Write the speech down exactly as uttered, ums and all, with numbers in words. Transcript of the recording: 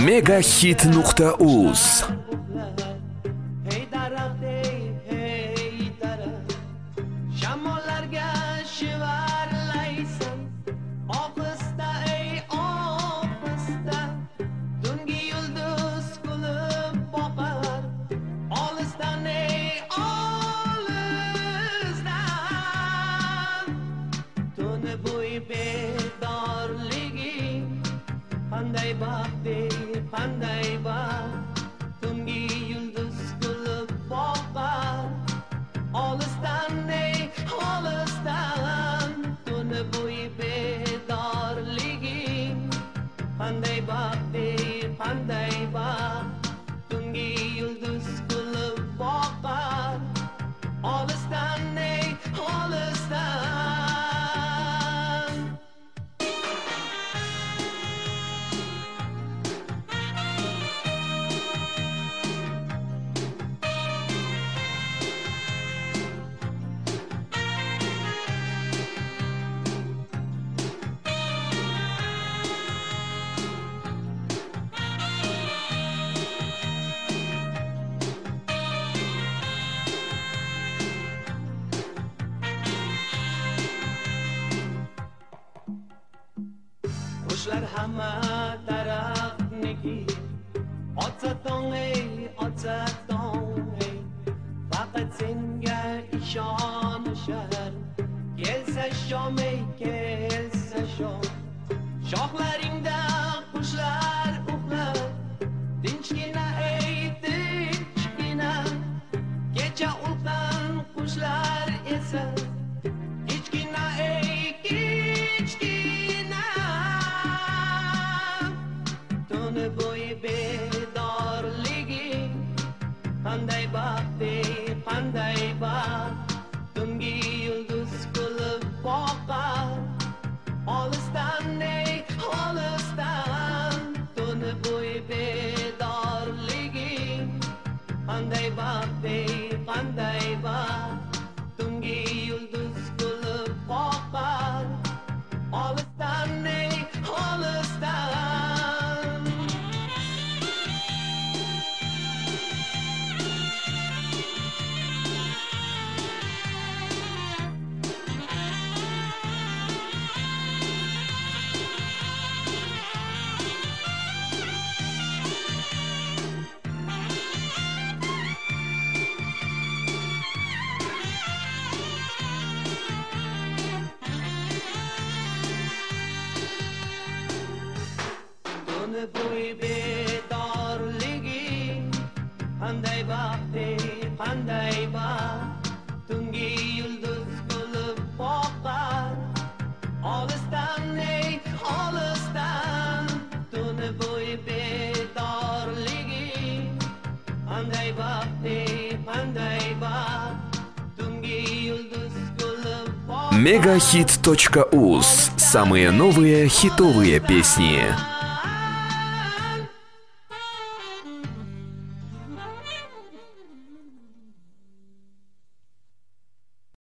Megahit nuqta uz. Qushlar hamma tarafniki otsaton ey otsaton ey faqat senga ishonishar kelsa shom ey kelsa shom shoxlaringda qushlar uxlar tinchgina ey tinchgina kecha ulkan qushlar esa kichkina ey kichkina bo'yi bedorligi qanday baxtli qanday baxt tungi yulduz kulib boqar olisdan ey olisdan tuni bo'yi bedorligi qanday baxtli qanday baxt tungi yulduz kulib boqar olisdan ey olisdan. Bo'yi bedorligi qanday baxtli qanday baxt tungi yulduz kulib boqar olisdan ey olisdan tuni bo'yi bedorligi qanday baxtli qanday baxt tungi yulduz kulib boqar. Megahit точка уз. Самые новые хитовые песни.